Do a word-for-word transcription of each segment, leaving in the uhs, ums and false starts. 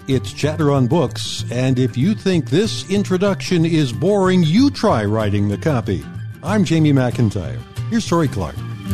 It's Chatter on Books, and if you think this introduction is boring, you try writing the copy. I'm Jamie McIntyre. Here's Tori Clark.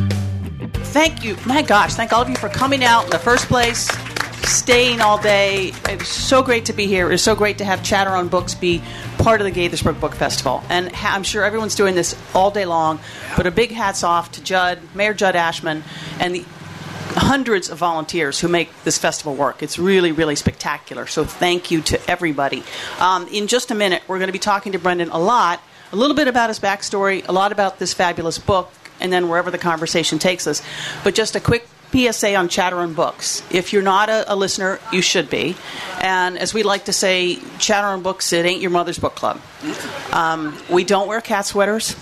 Thank you. My gosh, thank all of you for coming out in the first place, staying all day. It was so great to be here. It was so great to have Chatter on Books be part of the Gaithersburg Book Festival. And ha- I'm sure everyone's doing this all day long, but a big hats off to Judd, Mayor Judd Ashman, and the hundreds of volunteers who make this festival work. It's really, really spectacular. So thank you to everybody. Um, in just a minute, we're going to be talking to Brendan a lot, a little bit about his backstory, a lot about this fabulous book, and then wherever the conversation takes us. But just a quick P S A on Chatter on Books. If you're not a, a listener, you should be. And as we like to say, Chatter on Books, it ain't your mother's book club. Um, we don't wear cat sweaters.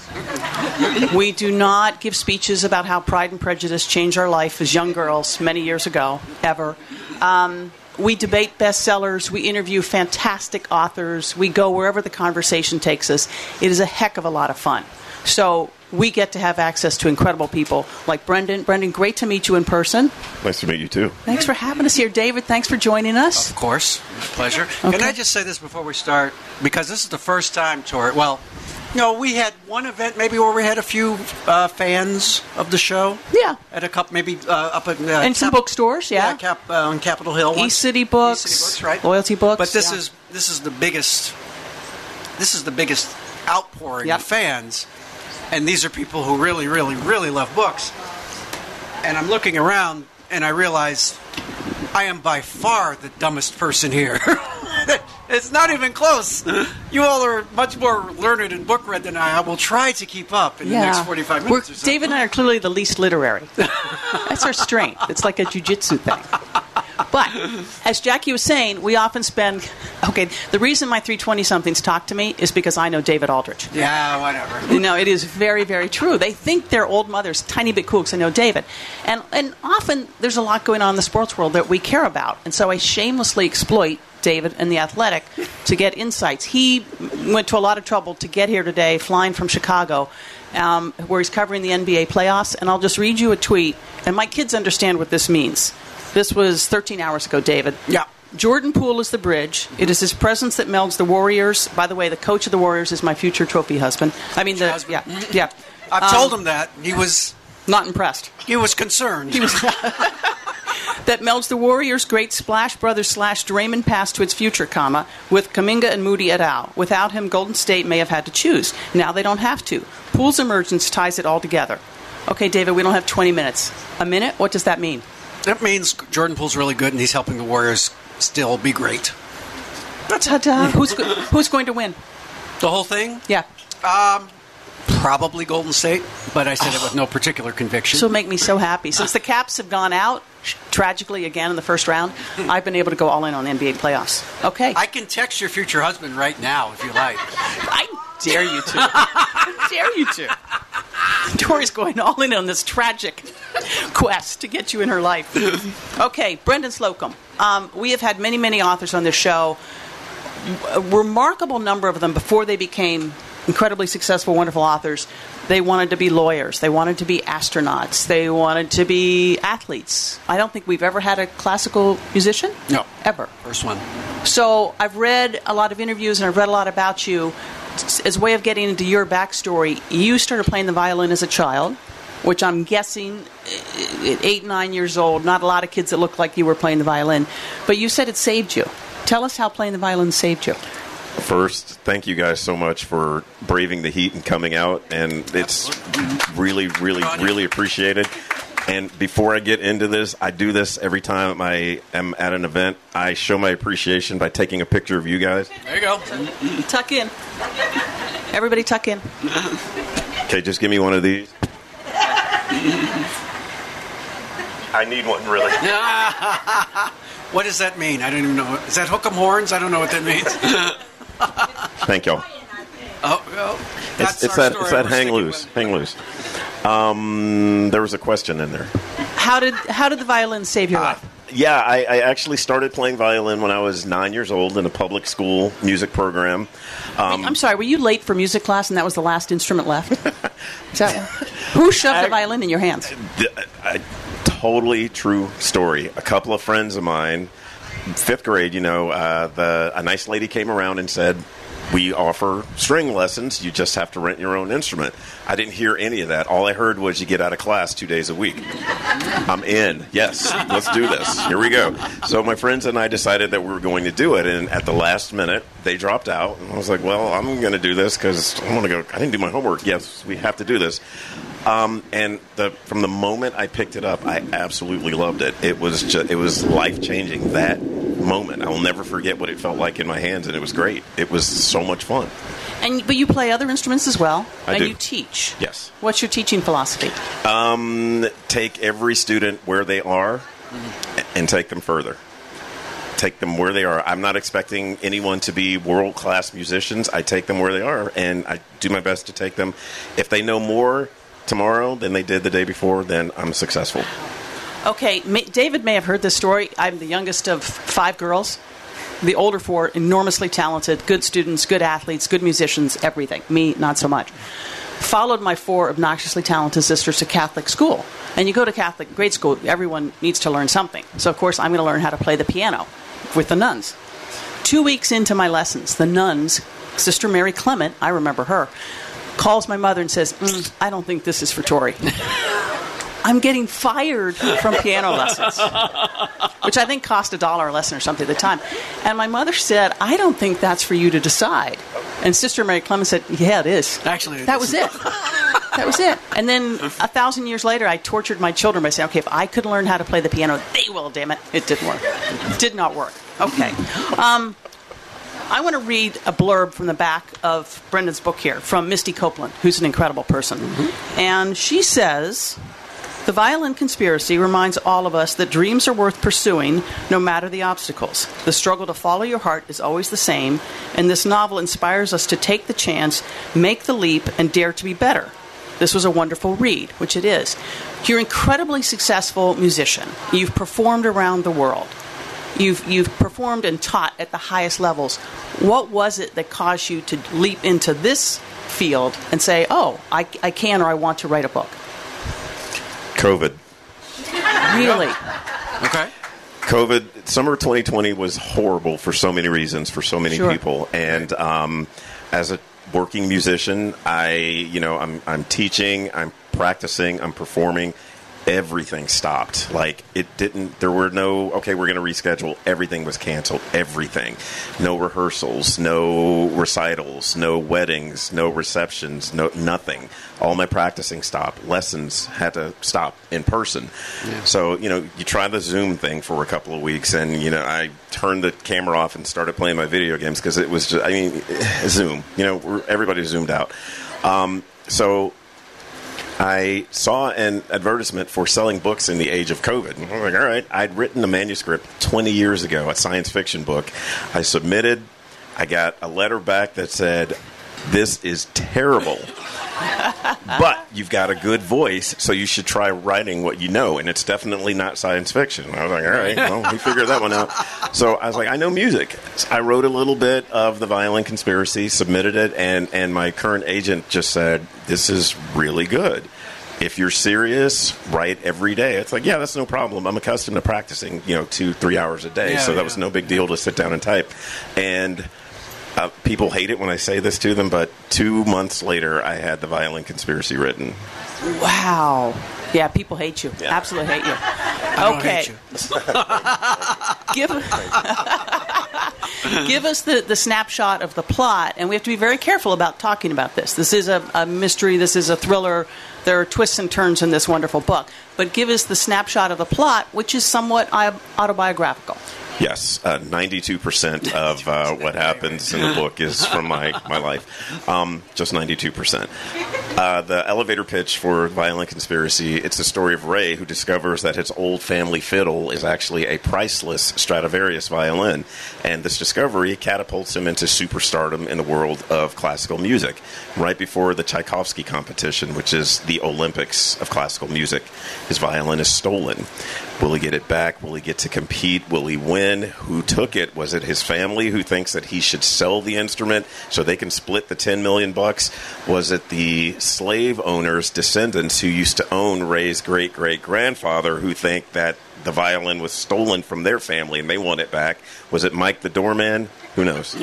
We do not give speeches about how Pride and Prejudice changed our life as young girls many years ago, ever. Um, we debate bestsellers. We interview fantastic authors. We go wherever the conversation takes us. It is a heck of a lot of fun. So we get to have access to incredible people like Brendan. Brendan, great to meet you in person. Nice to meet you, too. Thanks for having us here. David, thanks for joining us. Of course. Pleasure. Okay. Can I just say this before we start? Because this is the first time, Tori, well, you know, we had one event maybe where we had a few uh, fans of the show. Yeah. At a couple, maybe uh, up at... Uh, and some Cap- bookstores, yeah. Yeah, Cap, uh, on Capitol Hill. East City Books. East City Books, right. Loyalty Books. But this yeah. is this is the biggest... This is the biggest outpouring yep. of fans. And these are people who really, really, really love books. And I'm looking around, and I realize I am by far the dumbest person here. It's not even close. You all are much more learned and book read than I. I will try to keep up in yeah. the next forty-five minutes We're, or so. David and I are clearly the least literary. That's our strength. It's like a jiu-jitsu thing. But, as Jackie was saying, we often spend... Okay, the reason my three twenty-somethings talk to me is because I know David Aldrich. Yeah, whatever. You know, it is very, very true. They think their old mother's tiny bit cool because I know David. And, and often there's a lot going on in the sports world that we care about. And so I shamelessly exploit David and The Athletic to get insights. He went to a lot of trouble to get here today, flying from Chicago, um, where he's covering the N B A playoffs. And I'll just read you a tweet. And my kids understand what this means. This was thirteen hours ago, David. Yeah. Jordan Poole is the bridge. It is his presence that melds the Warriors. By the way, the coach of the Warriors is my future trophy husband. I mean, the husband. yeah, yeah. I've um, told him that. He was not impressed. He was concerned. He was that melds the Warriors' great Splash Brothers slash Draymond pass to its future, comma, with Kuminga and Moody et al. Without him, Golden State may have had to choose. Now they don't have to. Poole's emergence ties it all together. Okay, David, we don't have twenty minutes. A minute? What does that mean? That means Jordan Poole's really good, and he's helping the Warriors still be great. Ta-ta. Who's go- who's going to win? The whole thing? Yeah. Um, probably Golden State, but I said oh. it with no particular conviction. This will make me so happy. Since the Caps have gone out, tragically again in the first round, I've been able to go all in on the N B A playoffs. Okay. I can text your future husband right now if you like. I dare you to. I dare you to. Tori's going all in on this tragic quest to get you in her life. Okay, Brendan Slocum. Um, we have had many, many authors on this show. A remarkable number of them, before they became incredibly successful, wonderful authors, they wanted to be lawyers. They wanted to be astronauts. They wanted to be athletes. I don't think we've ever had a classical musician. No. Ever. First one. So I've read a lot of interviews and I've read a lot about you. As a way of getting into your backstory, you started playing the violin as a child, which I'm guessing at eight, nine years old, not a lot of kids that look like you were playing the violin. But you said it saved you. Tell us how playing the violin saved you. First, thank you guys so much for braving the heat and coming out, and it's really, really, really appreciated. And before I get into this, I do this every time I am at an event. I show my appreciation by taking a picture of you guys. There you go. Tuck in. Everybody tuck in. Okay, just give me one of these. I need one, really. What does that mean? I don't even know. Is that hook 'em horns? I don't know what that means. Thank y'all. Oh, oh that's it's, it's our that, story it's that we're hang sticking loose. with. Hang loose. Um, there was a question in there. How did how did the violin save your uh, life? Yeah, I, I actually started playing violin when I was nine years old in a public school music program. Um, I'm sorry, were you late for music class and that was the last instrument left? Is that, who shoved I, the violin in your hands? A totally true story. A couple of friends of mine fifth grade, you know, uh, the a nice lady came around and said, we offer string lessons. You just have to rent your own instrument. I didn't hear any of that. All I heard was you get out of class two days a week. I'm in. Yes, let's do this. Here we go. So my friends and I decided that we were going to do it, and at the last minute, they dropped out. And I was like, well, I'm going to do this because I want to go. I didn't do my homework. Yes, we have to do this. Um, and the, from the moment I picked it up, I absolutely loved it. It was just, it was life-changing, that moment. I will never forget what it felt like in my hands, and it was great. It was so much fun. And but you play other instruments as well, I and do. you teach. Yes. What's your teaching philosophy? Um, take every student where they are and take them further. Take them where they are. I'm not expecting anyone to be world-class musicians. I take them where they are, and I do my best to take them. If they know more tomorrow than they did the day before, then I'm successful. Okay, may, David may have heard this story. I'm the youngest of five girls. The older four, enormously talented, good students, good athletes, good musicians, everything. Me, not so much. Followed my four obnoxiously talented sisters to Catholic school. And you go to Catholic grade school, everyone needs to learn something. So, of course, I'm going to learn how to play the piano with the nuns. Two weeks into my lessons, the nuns, Sister Mary Clement, I remember her, calls my mother and says, mm, I don't think this is for Tori. I'm getting fired from piano lessons, which I think cost a dollar a lesson or something at the time. And my mother said, I don't think that's for you to decide. And Sister Mary Clement said, yeah, it is. Actually, it that is. was it. That was it. And then a thousand years later, I tortured my children by saying, okay, if I could learn how to play the piano, they will, damn it. It didn't work. It did not work. Okay. Um, I want to read a blurb from the back of Brendan's book here from Misty Copeland, who's an incredible person. Mm-hmm. And she says, the Violin Conspiracy reminds all of us that dreams are worth pursuing no matter the obstacles. The struggle to follow your heart is always the same, and this novel inspires us to take the chance, make the leap, and dare to be better. This was a wonderful read, which it is. You're an incredibly successful musician. You've performed around the world. You've, you've performed and taught at the highest levels. What was it that caused you to leap into this field and say, oh, I, I can or I want to write a book? COVID. Really? Okay. COVID, summer twenty twenty was horrible for so many reasons, for so many Sure. people. And um, as a working musician, I, you know, I'm I'm teaching, I'm practicing, I'm performing. Everything stopped. Like, it didn't, there were no, okay, we're going to reschedule. Everything was canceled. Everything. No rehearsals, no recitals, no weddings, no receptions, no nothing. All my practicing stopped. Lessons had to stop in person. Yeah. So, you know, you try the Zoom thing for a couple of weeks, and, you know, I turned the camera off and started playing my video games because it was just, I mean, Zoom. You know, we're, everybody zoomed out. Um, so... I saw an advertisement for selling books in the age of COVID. And I was like, all right. I'd written a manuscript twenty years ago, a science fiction book. I submitted. I got a letter back that said, this is terrible, but you've got a good voice, so you should try writing what you know, and it's definitely not science fiction. I was like, all right, well, we figured that one out. So I was like, I know music. So I wrote a little bit of The Violin Conspiracy, submitted it, and, and my current agent just said, this is really good. If you're serious, write every day. It's like, yeah, that's no problem. I'm accustomed to practicing, you know, two, three hours a day, yeah, so that yeah. was no big deal to sit down and type. And Uh, people hate it when I say this to them, but two months later, I had The Violin Conspiracy written. Wow. Yeah, people hate you. Yeah. Absolutely hate you. I don't Okay. hate you. Give, give us the, the snapshot of the plot, and we have to be very careful about talking about this. This is a, a mystery. This is a thriller. There are twists and turns in this wonderful book. But give us the snapshot of the plot, which is somewhat autobiographical. Yes, uh, ninety-two percent of uh, what happens in the book is from my, my life. Um, just ninety-two percent. Uh, the elevator pitch for Violin Conspiracy, it's the story of Ray, who discovers that his old family fiddle is actually a priceless Stradivarius violin. And this discovery catapults him into superstardom in the world of classical music. Right before the Tchaikovsky competition, which is the Olympics of classical music, his violin is stolen. Will he get it back? Will he get to compete? Will he win? Who took it? Was it his family who thinks that he should sell the instrument so they can split the ten million bucks? Was it the slave owners' descendants who used to own Ray's great-great-grandfather who think that the violin was stolen from their family and they want it back. Was it Mike the doorman? Who knows?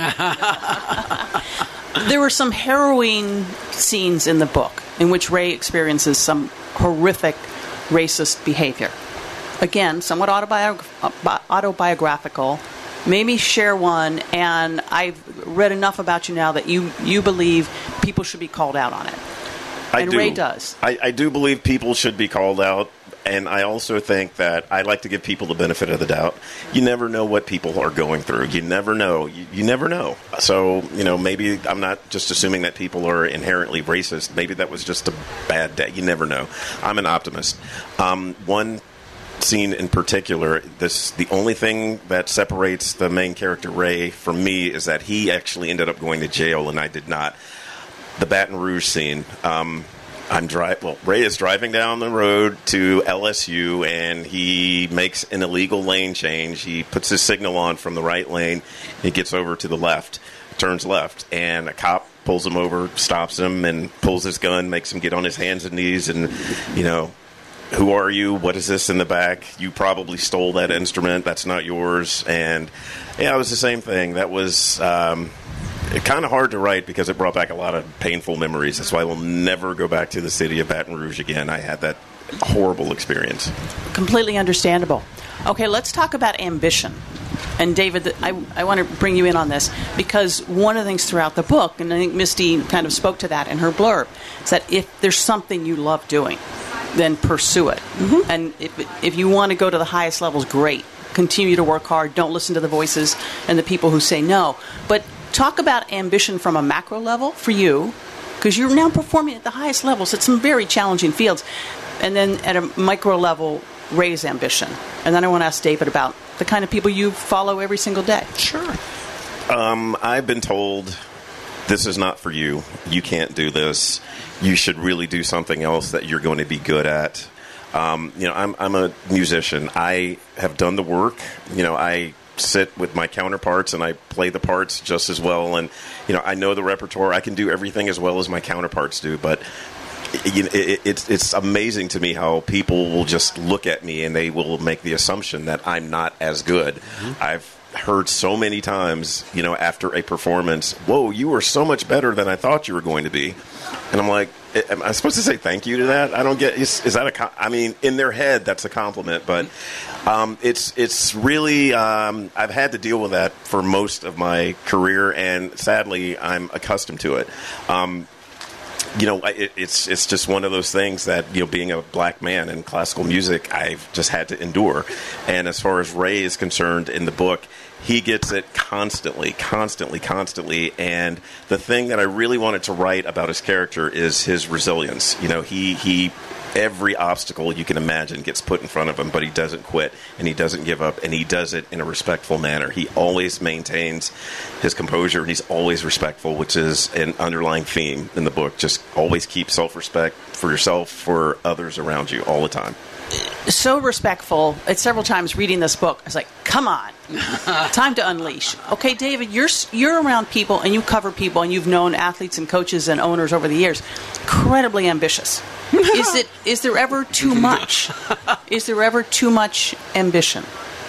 There were some harrowing scenes in the book in which Ray experiences some horrific racist behavior. Again, somewhat autobiog- autobiographical. Maybe share one, and I've read enough about you now that you, you believe people should be called out on it. I and do. Ray does. I, I do believe people should be called out. And I also think that I like to give people the benefit of the doubt. You never know what people are going through. You never know. You, you never know. So, you know, maybe I'm not just assuming that people are inherently racist. Maybe that was just a bad day. You never know. I'm an optimist. Um, one scene in particular, this the only thing that separates the main character, Ray, from me is that he actually ended up going to jail and I did not. The Baton Rouge scene. Um I'm dri- well, Ray is driving down the road to L S U, and he makes an illegal lane change. He puts his signal on from the right lane. He gets over to the left, turns left, and a cop pulls him over, stops him, and pulls his gun, makes him get on his hands and knees, and, you know, who are you? What is this in the back? You probably stole that instrument. That's not yours. And, yeah, it was the same thing. That was... Um, kind of hard to write because it brought back a lot of painful memories. That's why I will never go back to the city of Baton Rouge again. I had that horrible experience. Completely understandable. Okay, let's talk about ambition. And David, I, I want to bring you in on this because one of the things throughout the book, and I think Misty kind of spoke to that in her blurb, is that if there's something you love doing, then pursue it. Mm-hmm. And if, if you want to go to the highest levels, great. Continue to work hard. Don't listen to the voices and the people who say no. But talk about ambition from a macro level for you, because you're now performing at the highest levels at some very challenging fields. And then at a micro level, raise ambition. And then I want to ask David about the kind of people you follow every single day. Sure. Um, I've been told, this is not for you. You can't do this. You should really do something else that you're going to be good at. Um, you know, I'm, I'm a musician. I have done the work. You know, I sit with my counterparts and I play the parts just as well, and you know I know the repertoire. I can do everything as well as my counterparts do, but it, it, it's it's amazing to me how people will just look at me and they will make the assumption that I'm not as good. Mm-hmm. I've heard so many times, you know, after a performance, whoa, you were so much better than I thought you were going to be. And I'm like, am I supposed to say thank you to that? I don't get, is, is that a, I mean, in their head, that's a compliment, but um, it's it's really, um, I've had to deal with that for most of my career, and sadly, I'm accustomed to it. Um, you know, it, it's it's just one of those things that, you know, being a black man in classical music, I've just had to endure. And as far as Ray is concerned in the book, he gets it constantly, constantly, constantly. And the thing that I really wanted to write about his character is his resilience. You know, he he every obstacle you can imagine gets put in front of him, but he doesn't quit and he doesn't give up, and he does it in a respectful manner. He always maintains his composure and he's always respectful, which is an underlying theme in the book. Just always keep self-respect for yourself, for others around you all the time. So respectful. It's several times reading this book, I was like, come on, time to unleash. Okay, David, you're you're around people and you cover people and you've known athletes and coaches and owners over the years. Incredibly ambitious. Is it? Is there ever too much? Is there ever too much ambition?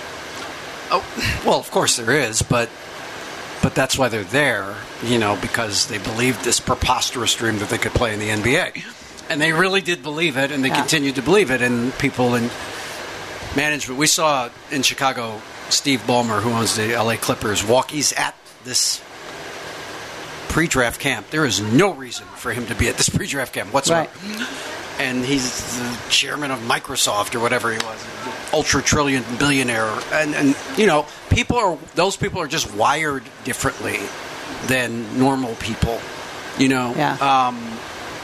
Oh, well, of course there is, but but that's why they're there, you know, because they believed this preposterous dream that they could play in the N B A. And they really did believe it, and they yeah. continued to believe it. And people in management, we saw in Chicago, Steve Ballmer, who owns the L A Clippers, walk. He's at this pre-draft camp. There is no reason for him to be at this pre-draft camp whatsoever. Right. And he's the chairman of Microsoft or whatever he was, ultra-trillion billionaire. And, and, you know, people are those people are just wired differently than normal people, you know. Yeah. Um,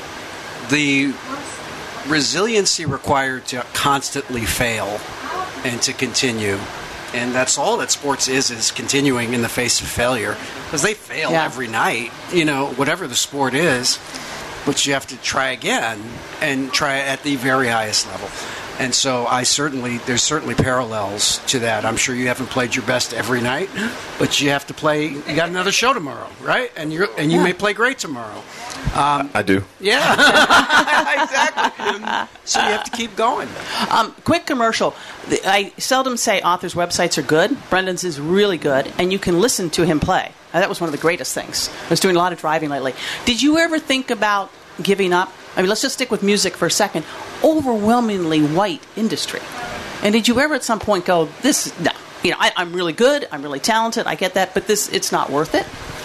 the resiliency required to constantly fail and to continue, and that's all that sports is, is continuing in the face of failure, because they fail yeah. every night, you know, whatever the sport is, but you have to try again and try at the very highest level. And so I certainly, there's certainly parallels to that. I'm sure you haven't played your best every night, but you have to play, you got another show tomorrow, right? And you're, and you Yeah. may play great tomorrow. Um, I do. yeah, exactly. So you have to keep going. Um, quick commercial. The- I seldom say authors' websites are good. Brendan's is really good, and you can listen to him play. And that was one of the greatest things. I was doing a lot of driving lately. Did you ever think about giving up? I mean, let's just stick with music for a second. Overwhelmingly white industry. And did you ever at some point go, this, no, you know, I, I'm really good, I'm really talented, I get that, but this, it's not worth it?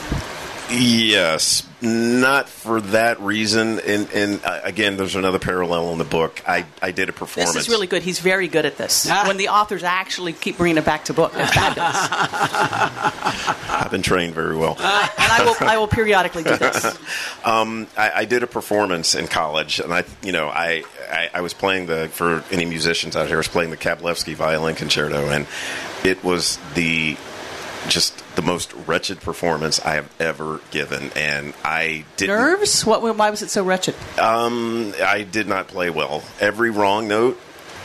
Yes, not for that reason. And, and uh, again, there's another parallel in the book. I, I did a performance. This is really good. He's very good at this. Ah. When the authors actually keep bringing it back to book, it's fabulous. I've been trained very well. And I will, I will periodically do this. Um, I, I did a performance in college, and I, you know, I, I, I was playing the, for any musicians out here, I was playing the Kablevsky Violin Concerto, and it was the, just the most wretched performance I have ever given, and I didn't. Nerves? What? Why was it so wretched? Um, I did not play well. Every wrong note,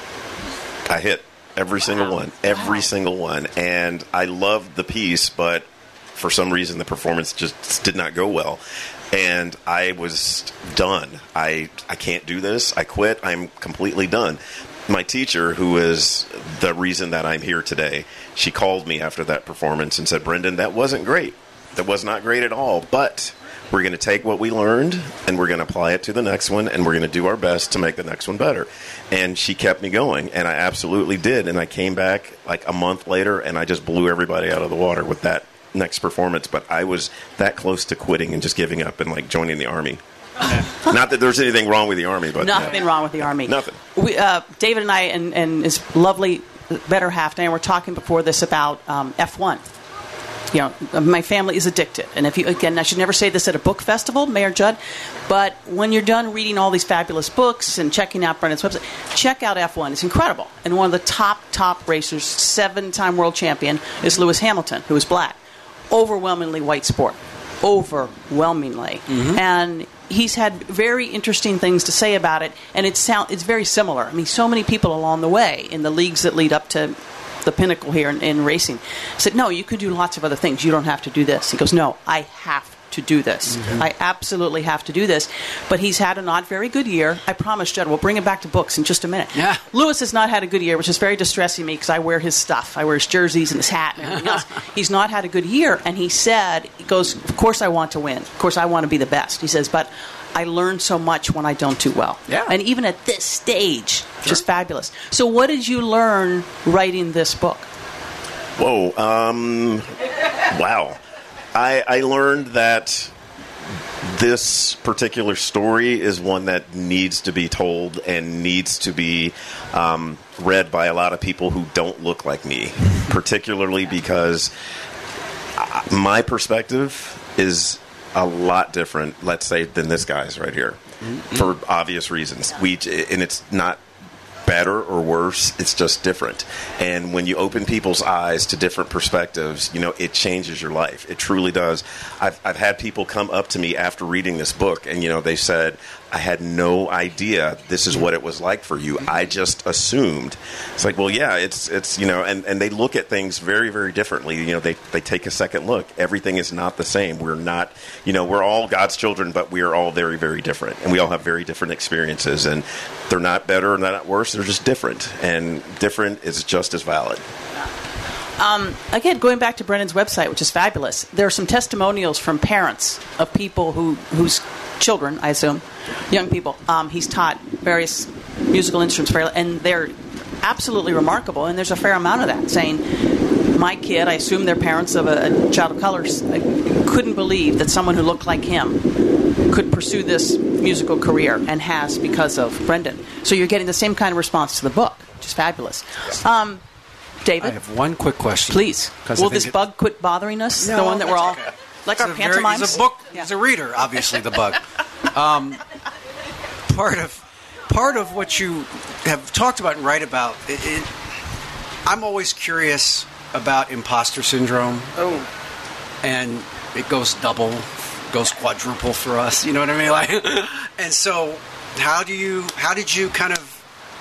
I hit. Every single one. Every Wow. single one. And I loved the piece, but for some reason the performance just did not go well. And I was done. I I can't do this. I quit. I'm completely done. My teacher, who is the reason that I'm here today, she called me after that performance and said, Brendan, that wasn't great. That was not great at all. But we're going to take what we learned and we're going to apply it to the next one, and we're going to do our best to make the next one better. And she kept me going, and I absolutely did. And I came back like a month later, and I just blew everybody out of the water with that next performance. But I was that close to quitting and just giving up and like joining the Army. Not that there's anything wrong with the Army, but Nothing wrong with the Army. Nothing. We, uh, David and I and, and his lovely better half, Dan, were talking before this about um, F one. You know, my family is addicted. And if you, again, I should never say this at a book festival, Mayor Judd, but when you're done reading all these fabulous books and checking out Brendan's website, check out F one. It's incredible. And one of the top, top racers, seven-time world champion, is Lewis Hamilton, who is black. Overwhelmingly white sport. Overwhelmingly. Mm-hmm. And he's had very interesting things to say about it, and it sound, it's very similar. I mean, so many people along the way in the leagues that lead up to the pinnacle here in, in racing said, no, you could do lots of other things. You don't have to do this. He goes, no, I have to do this. Mm-hmm. I absolutely have to do this. But he's had a not very good year. I promise, Judd, we'll bring it back to books in just a minute. Yeah. Lewis has not had a good year, which is very distressing to me because I wear his stuff. I wear his jerseys and his hat and everything else. He's not had a good year. And he said, he goes, of course I want to win. Of course I want to be the best. He says, but I learn so much when I don't do well. Yeah. And even at this stage, just fabulous. So what did you learn writing this book? Whoa. Um, wow. I, I learned that this particular story is one that needs to be told and needs to be um, read by a lot of people who don't look like me, particularly because my perspective is a lot different, let's say, than this guy's right here, mm-hmm. for obvious reasons. We and it's not better or worse, it's just different. And when you open people's eyes to different perspectives, you know, it changes your life. It truly does. I've, I've had people come up to me after reading this book, and, you know, they said, I had no idea this is what it was like for you. I just assumed. It's like, well, yeah, it's, it's you know, and, and they look at things very, very differently. You know, they, they take a second look. Everything is not the same. We're not, you know, we're all God's children, but we are all very, very different. And we all have very different experiences. And they're not better and they're not worse. They're just different. And different is just as valid. Um, again, going back to Brendan's website, which is fabulous, there are some testimonials from parents of people who whose children, I assume, young people, um, he's taught various musical instruments, for, and they're absolutely remarkable. And there's a fair amount of that, saying, my kid, I assume they're parents of a, a child of color, couldn't believe that someone who looked like him could pursue this musical career, and has because of Brendan. So you're getting the same kind of response to the book, which is fabulous. Um, David? I have one quick question. Please. Will this it, bug quit bothering us? No, the one that we're all... Okay. Like it's our a very, pantomimes? He's a book. Yeah. He's a reader, obviously, the bug. Um, part of part of what you have talked about and write about, it, it, I'm always curious about imposter syndrome. Oh. And it goes double, goes quadruple for us. You know what I mean? Like, and so, how do you? How did you kind of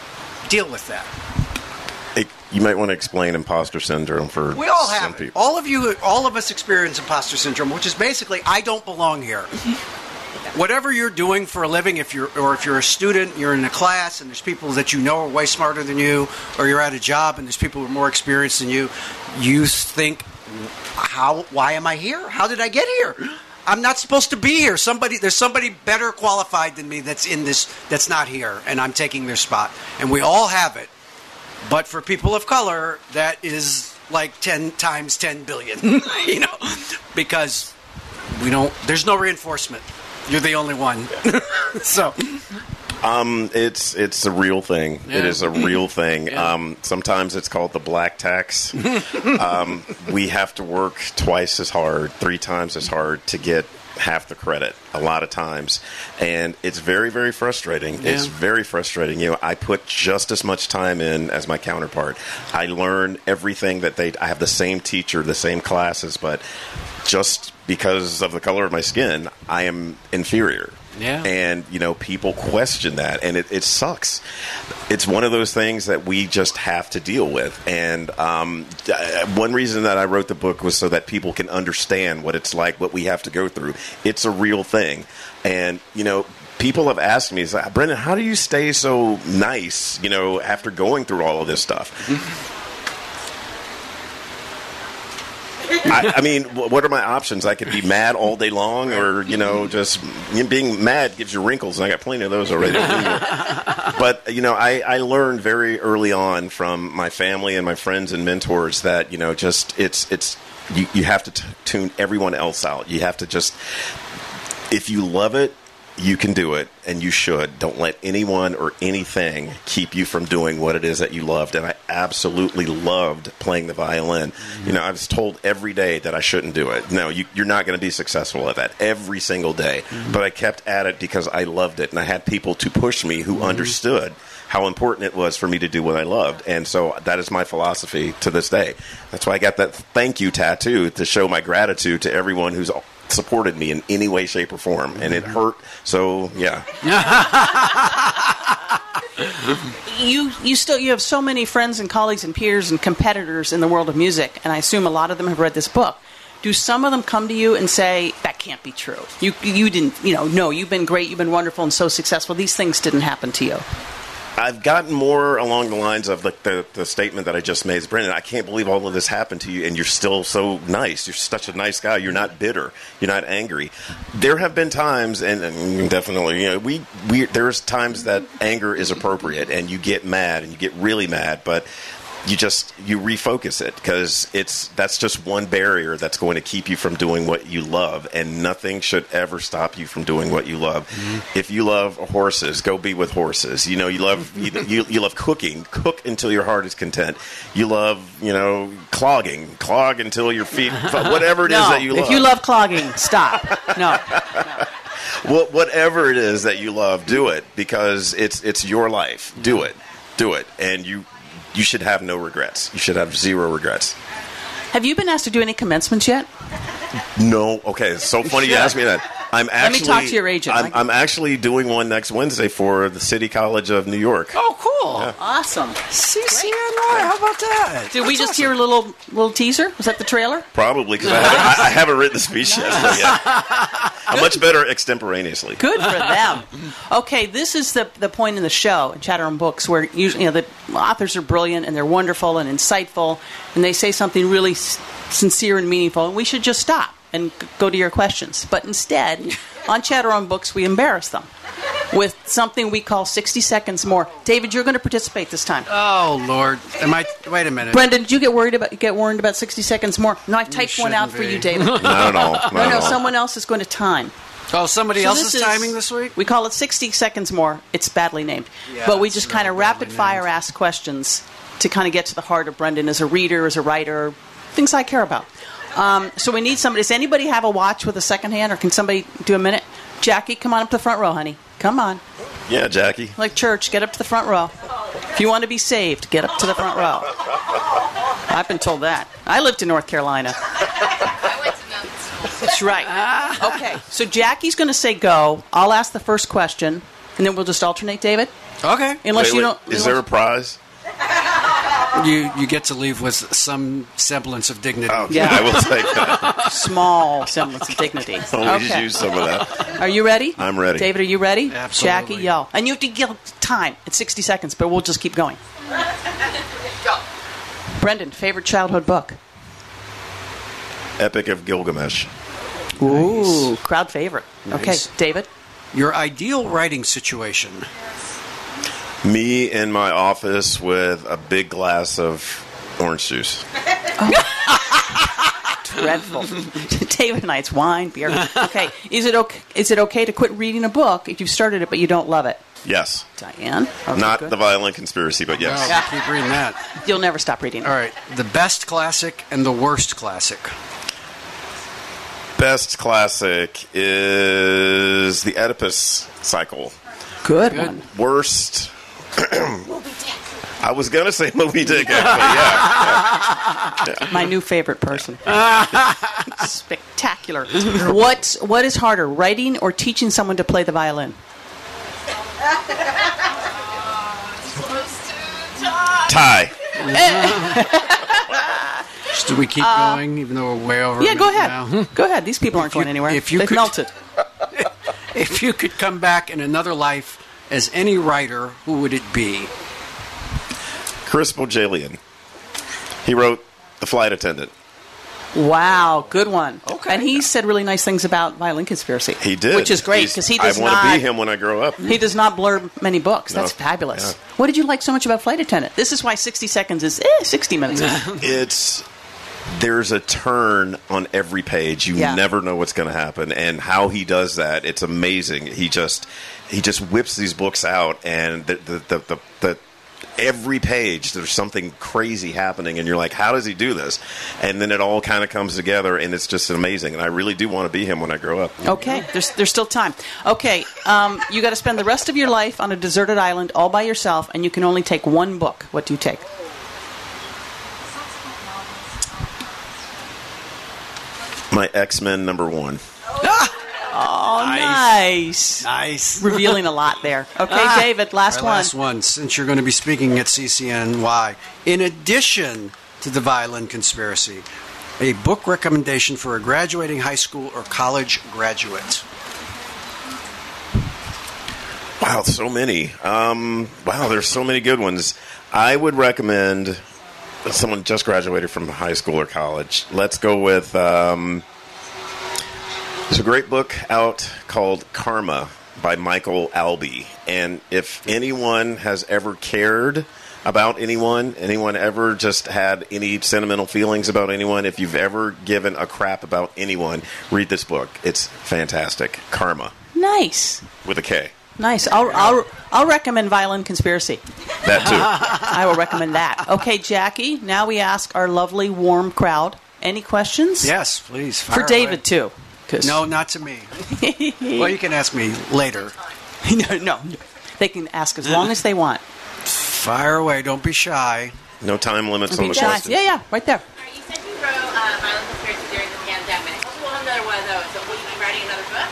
deal with that? It, you might want to explain imposter syndrome for We all some have it. people. All of you, all of us experience imposter syndrome, which is basically, I don't belong here. Whatever you're doing for a living, if you're or if you're a student, you're in a class, and there's people that you know are way smarter than you, or you're at a job and there's people who are more experienced than you, you think, how? Why am I here? How did I get here? I'm not supposed to be here. Somebody, there's somebody better qualified than me that's in this, that's not here, and I'm taking their spot. And we all have it. But for people of color, that is like ten times ten billion, you know, because we don't, there's no reinforcement. You're the only one. So, um, it's it's a real thing. Yeah. It is a real thing. Yeah. Um, sometimes it's called the black tax. um, we have to work twice as hard, three times as hard to get half the credit a lot of times, and it's very, very frustrating. Yeah. It's very frustrating. You know, I put just as much time in as my counterpart. I learn everything that they. I have the same teacher, the same classes, but just because of the color of my skin, I am inferior. Yeah. And, you know, people question that, and it, it sucks. It's one of those things that we just have to deal with. And um, one reason that I wrote the book was so that people can understand what it's like, what we have to go through. It's a real thing. And, you know, people have asked me, Brendan, how do you stay so nice, you know, after going through all of this stuff? I, I mean, what are my options? I could be mad all day long, or, you know, just being mad gives you wrinkles, and I got plenty of those already. But, you know, I, I learned very early on from my family and my friends and mentors that, you know, just it's, it's you, you have to t- tune everyone else out. You have to just, if you love it, you can do it, and you should. Don't let anyone or anything keep you from doing what it is that you loved. And I absolutely loved playing the violin. Mm-hmm. You know, I was told every day that I shouldn't do it. No, you, you're not going to be successful at that every single day. Mm-hmm. But I kept at it because I loved it, and I had people to push me who mm-hmm. understood how important it was for me to do what I loved. And so that is my philosophy to this day. That's why I got that thank you tattoo, to show my gratitude to everyone who's supported me in any way, shape, or form. And it hurt. So, yeah. you you still you have so many friends and colleagues and peers and competitors in the world of music, and I assume a lot of them have read this book. Do some of them come to you and say, that can't be true? You you didn't, you know, no, you've been great, you've been wonderful and so successful. These things didn't happen to you. I've gotten more along the lines of like the, the statement that I just made is, Brendan, I can't believe all of this happened to you, and you're still so nice. You're such a nice guy. You're not bitter. You're not angry. There have been times, and, and definitely, you know, we, we there's times that anger is appropriate, and you get mad, and you get really mad, but you just, you refocus it, because it's, that's just one barrier that's going to keep you from doing what you love, and nothing should ever stop you from doing what you love. Mm-hmm. If you love horses, go be with horses. You know, you love, you, you, you love cooking, cook until your heart is content. You love, you know, clogging, clog until your feet, whatever it no, is that you love. If you love clogging, stop. No. no. Well, whatever it is that you love, do it, because it's, it's your life. Do it. Do it. And you, You should have no regrets. You should have zero regrets. Have you been asked to do any commencements yet? No. Okay, it's so funny you asked me that. I'm actually, Let me talk to your agent. I'm, I'm actually doing one next Wednesday for the City College of New York. Oh, cool. Yeah. Awesome. C C N Y, how about that? Did we That's just awesome. hear a little little teaser? Was that the trailer? Probably, because I, haven't- I, I haven't written the speech yet. So yeah. I'm much better extemporaneously. Good for them. Okay, this is the the point in the show in Chatter on Books where usually, you know, the authors are brilliant and they're wonderful and insightful, and they say something really s- sincere and meaningful, and we should just stop and g- go to your questions. But instead, on Chatter on Books, we embarrass them with something we call sixty seconds more. David, you're going to participate this time. Oh, Lord. Am I... Wait a minute. Brendan, did you get worried about get worried about sixty seconds more? No, I've typed one out shouldn't for be. you, David. Not at all. Not No, at no, all. someone else is going to time. Oh, somebody So else this is timing this week? We call it sixty seconds more. It's badly named. Yeah, but we it's just really kind of badly rapid fire named. ask questions to kind of get to the heart of Brendan as a reader, as a writer, things I care about. Um, so we need somebody. Does anybody have a watch with a second hand, or can somebody do a minute? Jackie, come on up to the front row, honey. Come on. Yeah, Jackie. Like church, get up to the front row. If you want to be saved, get up to the front row. I've been told that. I lived in North Carolina. I went to Mountain School. That's right. Okay, so Jackie's going to say go. I'll ask the first question, and then we'll just alternate, David. Okay. Unless Wait, you wait, don't. Is there a prize? You you get to leave with some semblance of dignity. Okay, Yeah. I will take that. small semblance of dignity? I'll just use some of that. Are you ready? I'm ready. David, are you ready? Absolutely. Jackie, yell. And you have to yell time. It's sixty seconds, but we'll just keep going. Go. Brendan, favorite childhood book? Epic of Gilgamesh. Ooh, crowd favorite. Okay, Nice. David. Your ideal writing situation. Me in my office with a big glass of orange juice. Dreadful. David and I, it's wine, beer. Okay, is it okay? Is it okay to quit reading a book if you've started it but you don't love it? Yes. Diane, okay, Not good. the Violent Conspiracy, but yes. Well, keep reading that. You'll never stop reading. All right. The best classic and the worst classic. Best classic is the Oedipus cycle. Good, Good. one. Worst. I was gonna say Moby Dick, actually. Yeah. My new favorite person. Spectacular. What's what is harder, writing or teaching someone to play the violin? Tie. Do we keep going, even though we're way over? Uh, Yeah, a go minute ahead. now? Go ahead. These people aren't you- going anywhere. if you They've could- melted. If you could come back in another life as any writer, who would it be? Chris Bojalian. He wrote The Flight Attendant. Wow, good one. Okay. And he said really nice things about Violin Conspiracy. He did. Which is great He's- because he does I want not. to be him when I grow up. He does not blurb many books. No. That's fabulous. Yeah. What did you like so much about Flight Attendant? This is why sixty seconds is eh, sixty minutes. It's there's a turn on every page. You Yeah. never know what's going to happen, and how he does that, it's amazing. He just he just whips these books out, and the the the, the, the every page there's something crazy happening, and you're like, how does he do this? And then it all kind of comes together, and it's just amazing. And I really do want to be him when I grow up. Okay, there's there's still time. Okay, um, you got to spend the rest of your life on a deserted island all by yourself, and you can only take one book. What do you take? My X-Men number one. Oh, nice. Nice. Revealing a lot there. Okay, David, last Our one. last one, since you're going to be speaking at C C N Y. In addition to the Violin Conspiracy, a book recommendation for a graduating high school or college graduate. Wow, so many. Um, wow, there's so many good ones. I would recommend someone just graduated from high school or college. Let's go with, um, there's a great book out called Karma by Michael Albee. And if anyone has ever cared about anyone, anyone ever just had any sentimental feelings about anyone, if you've ever given a crap about anyone, read this book. It's fantastic. Karma, Nice. with a K. Nice. I'll, I'll, I'll recommend Violin Conspiracy. That too. I will recommend that. Okay, Jackie, now we ask our lovely, warm crowd. Any questions? Yes, please. For fire David, away. too. 'cause- No, not to me. Well, you can ask me later. no, no. They can ask as long as they want. Fire away. Don't be shy. No time limits on Be the shy. questions. Yeah, yeah, right there. All right, you said you wrote uh, Violent Conspiracy during the pandemic. Well, another one of those. So will you be writing another book?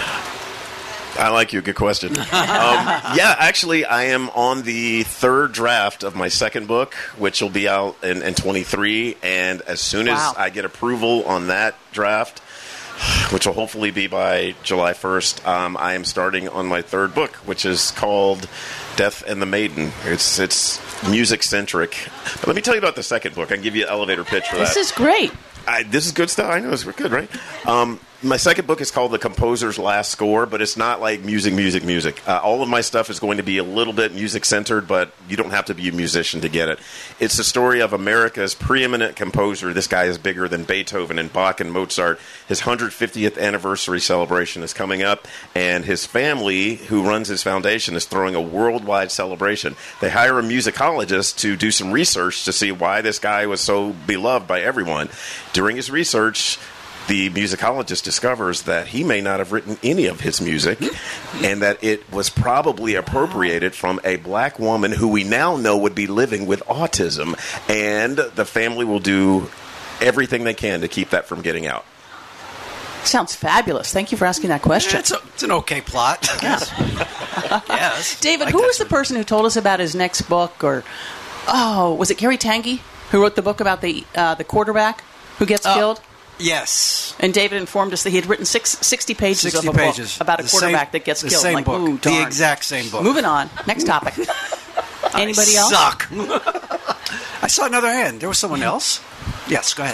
I like you. Good question. um, yeah, actually, I am on the third draft of my second book, which will be out in, in twenty-three. And as soon as Wow. I get approval on that draft, which will hopefully be by July first, um, I am starting on my third book, which is called Death and the Maiden. It's it's music centric. But let me tell you about the second book. I can give you an elevator pitch for This that. is great. I, this is good stuff. I know it's good, right? Um, my second book is called The Composer's Last Score, but it's not like music, music, music. Uh, all of my stuff is going to be a little bit music-centered, but you don't have to be a musician to get it. It's the story of America's preeminent composer. This guy is bigger than Beethoven and Bach and Mozart. His one hundred fiftieth anniversary celebration is coming up, and his family, who runs his foundation, is throwing a worldwide celebration. They hire a musicologist to do some research to see why this guy was so beloved by everyone. During his research, the musicologist discovers that he may not have written any of his music and that it was probably appropriated from a black woman who we now know would be living with autism, and the family will do everything they can to keep that from getting out. Sounds fabulous. Thank you for asking that question. Yeah, it's, a, it's an okay plot. Yes. Yes. David, Like who that was the sort of- person who told us about his next book? Or, oh, was it Gary Tangy who wrote the book about the uh, the quarterback who gets Oh. killed? Yes. And David informed us that he had written six, sixty pages sixty of a pages. book about a The quarterback same- that gets the killed. Same like, book. ooh, darn. The exact same book. Moving on. Next topic. Anybody I else? Suck. I saw another hand. There was someone else. Yes, go ahead.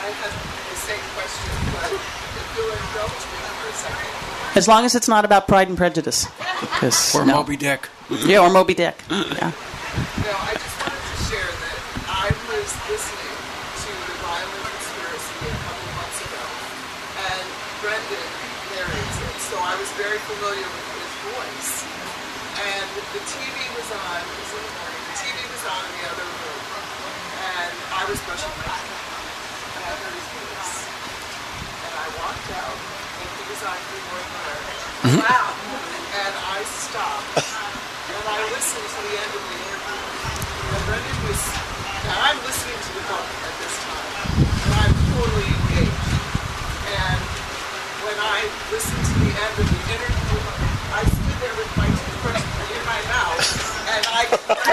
As long as it's not about Pride and Prejudice. 'Cause, Or no. Moby Dick. Yeah, or Moby Dick. Yeah. No, I just wanted to share that I was listening to the Violent Conspiracy a couple months ago, and Brendan narrates it, so I was very familiar with his voice. And the T V was on, it was in the morning, the T V was on in the other room, and I was brushing my teeth, and I heard his voice. And I walked out, and he was on Good Morning America. Wow! And I stopped. And I listened to the end of the interview. And Brendan was, now I'm listening to the book at this time, and I'm totally engaged. And when I listened to the end of the interview, I stood there with my toothbrush in my mouth, and I,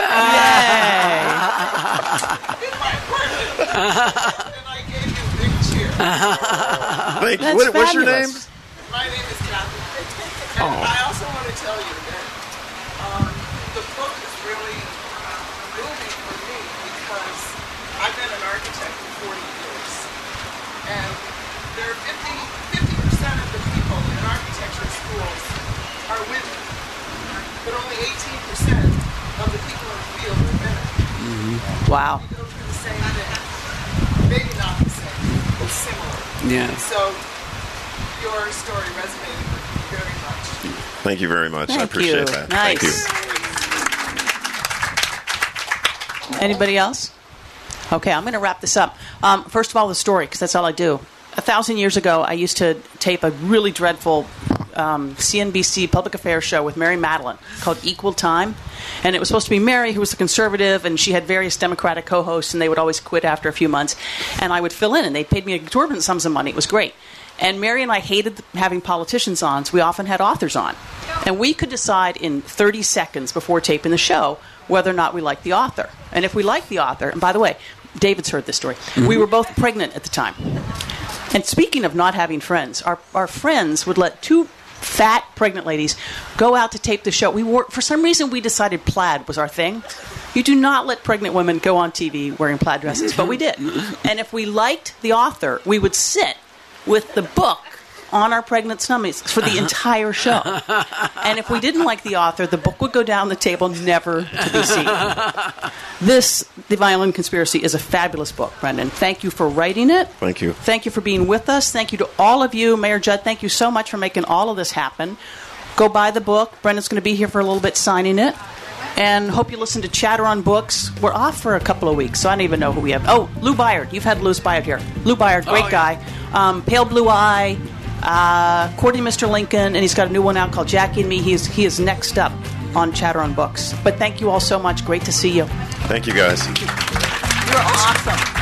in my apartment, and I gave you a big cheer. Thank you. That's What, what's your name? fabulous. My name is Kathy. And I also want to tell you that um, the book is really moving for me because I've been an architect for forty years. And there are fifty percent of the people in architecture schools are women. But only eighteen percent of the people in the field are men. Wow. We go through the same thing. Maybe not the same, but similar. Yeah. So your story resonated with me very much. Thank you very much. Thank I appreciate you. that. Nice. Thank you. Anybody else? Okay, I'm going to wrap this up. Um, first of all, the story, because that's all I do. A thousand years ago, I used to tape a really dreadful um, C N B C public affairs show with Mary Madeline called Equal Time. And it was supposed to be Mary, who was the conservative, and she had various Democratic co-hosts, and they would always quit after a few months. And I would fill in, and they paid me exorbitant sums of money. It was great. And Mary and I hated having politicians on, so we often had authors on. And we could decide in thirty seconds before taping the show whether or not we liked the author. And if we liked the author, and by the way, David's heard this story, we were both pregnant at the time. And speaking of not having friends, our, our friends would let two fat pregnant ladies go out to tape the show. We wore, for some reason, we decided plaid was our thing. You do not let pregnant women go on T V wearing plaid dresses, but we did. And if we liked the author, we would sit with the book on our pregnant stomachs for the entire show. And if we didn't like the author, the book would go down the table, never to be seen. This, The Violent Conspiracy, is a fabulous book, Brendan. Thank you for writing it. Thank you. Thank you for being with us. Thank you to all of you. Mayor Judd, thank you so much for making all of this happen. Go buy the book. Brendan's going to be here for a little bit signing it. And hope you listen to Chatter on Books. We're off for a couple of weeks, so I don't even know who we have. Oh, Lou Byard. You've had Lou Byard here. Lou Byard, great Oh, yeah. guy. Um, Pale Blue Eye, uh, Courting Mister Lincoln, and he's got a new one out called Jackie and Me. He is, he is next up on Chatter on Books. But thank you all so much. Great to see you. Thank you, guys. You're awesome.